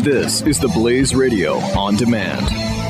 This is the Blaze Radio on demand.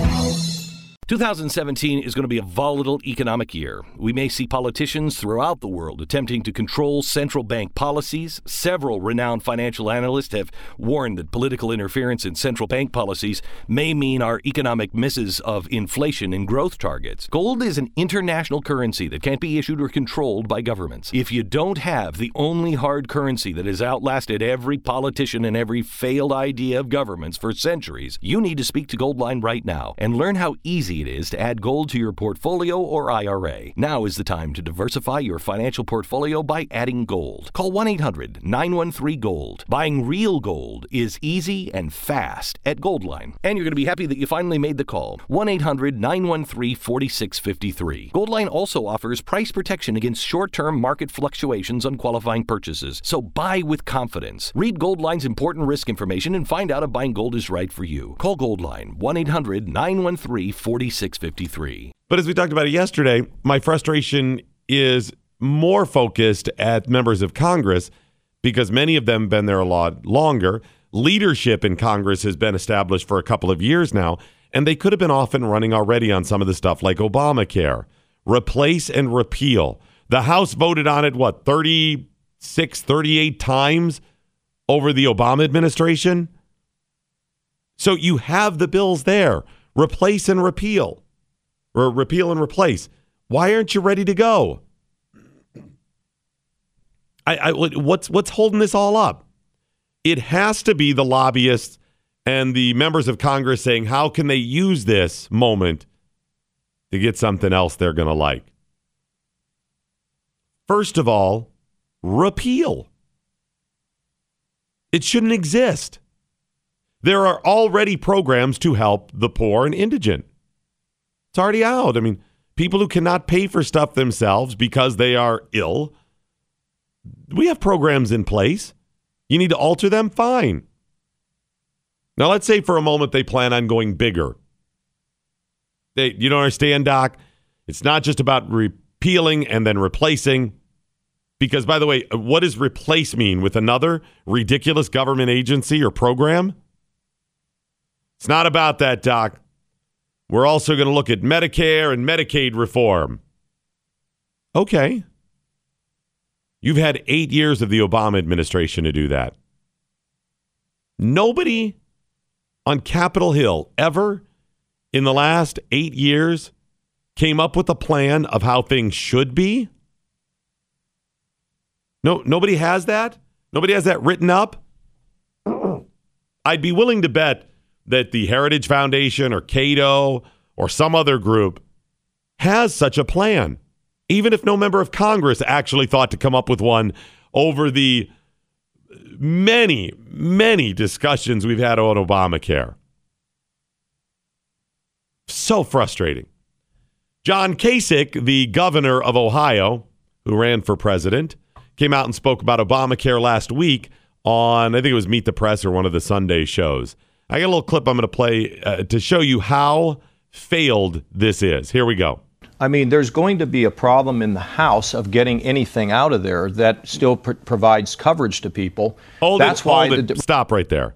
2017 is going to be a volatile economic year. We may see politicians throughout the world attempting to control central bank policies. Several renowned financial analysts have warned that political interference in central bank policies may mean our economic misses of inflation and growth targets. Gold is an international currency that can't be issued or controlled by governments. If you don't have the only hard currency that has outlasted every politician and every failed idea of governments for centuries, you need to speak to Goldline right now and learn how easy it is to add gold to your portfolio or IRA. Now is the time to diversify your financial portfolio by adding gold. Call 1-800-913-GOLD. Buying real gold is easy and fast at Goldline. And you're going to be happy that you finally made the call. 1-800-913-4653. Goldline also offers price protection against short-term market fluctuations on qualifying purchases. So buy with confidence. Read Goldline's important risk information and find out if buying gold is right for you. Call Goldline 1-800-913-4653. But as we talked about it yesterday, my frustration is more focused at members of Congress because many of them have been there a lot longer. Leadership in Congress has been established for a couple of years now, and they could have been off and running already on some of the stuff like Obamacare. Replace and repeal. The House voted on it, 36, 38 times over the Obama administration? So you have the bills there. Replace and repeal, or repeal and replace. Why aren't you ready to go? What's holding this all up? It has to be the lobbyists and the members of Congress saying, how can they use this moment to get something else they're going to like? First of all, repeal. It shouldn't exist. There are already programs to help the poor and indigent. It's already out. I mean, people who cannot pay for stuff themselves because they are ill, we have programs in place. You need to alter them? Fine. Now, let's say for a moment they plan on going bigger. You don't understand, Doc? It's not just about repealing and then replacing. Because, by the way, what does replace mean with another ridiculous government agency or program? It's not about that, Doc. We're also going to look at Medicare and Medicaid reform. Okay. You've had 8 years of the Obama administration to do that. Nobody on Capitol Hill ever in the last 8 years came up with a plan of how things should be. No, nobody has that? Nobody has that written up? I'd be willing to bet that the Heritage Foundation or Cato or some other group has such a plan, even if no member of Congress actually thought to come up with one over the many, many discussions we've had on Obamacare. So frustrating. John Kasich, the governor of Ohio, who ran for president, came out and spoke about Obamacare last week on, I think it was Meet the Press or one of the Sunday shows. I got a little clip I'm going to play to show you how failed this is. Here we go. I mean, there's going to be a problem in the House of getting anything out of there that still provides coverage to people. Stop right there.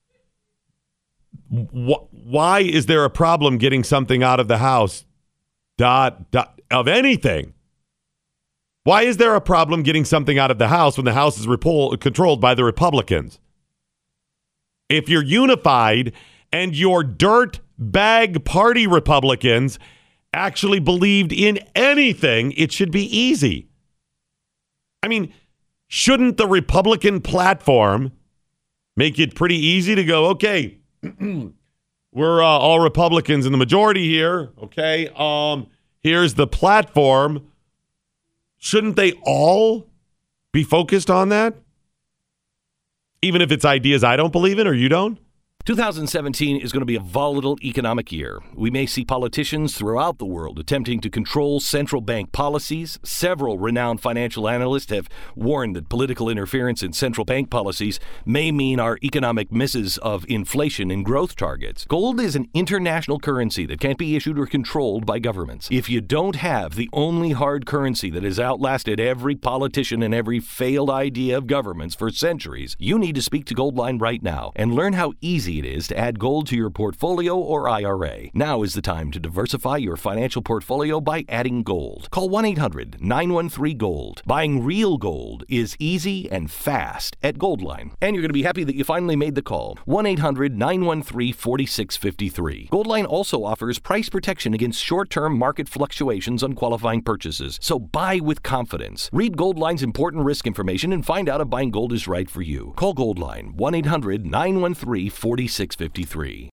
Why is there a problem getting something out of the House of anything? Why is there a problem getting something out of the House when the House is controlled by the Republicans? If you're unified and your dirt bag party Republicans actually believed in anything, it should be easy. I mean, shouldn't the Republican platform make it pretty easy to go, okay, we're all Republicans in the majority here, okay? Here's the platform. Shouldn't they all be focused on that? Even if it's ideas I don't believe in or you don't? 2017 is going to be a volatile economic year. We may see politicians throughout the world attempting to control central bank policies. Several renowned financial analysts have warned that political interference in central bank policies may mean our economic misses of inflation and growth targets. Gold is an international currency that can't be issued or controlled by governments. If you don't have the only hard currency that has outlasted every politician and every failed idea of governments for centuries, you need to speak to Goldline right now and learn how easy easy it is to add gold to your portfolio or IRA. Now is the time to diversify your financial portfolio by adding gold. Call 1-800-913-GOLD. Buying real gold is easy and fast at Goldline. And you're going to be happy that you finally made the call. 1-800-913-4653. Goldline also offers price protection against short-term market fluctuations on qualifying purchases. So buy with confidence. Read Goldline's important risk information and find out if buying gold is right for you. Call Goldline 1-800-913-4653.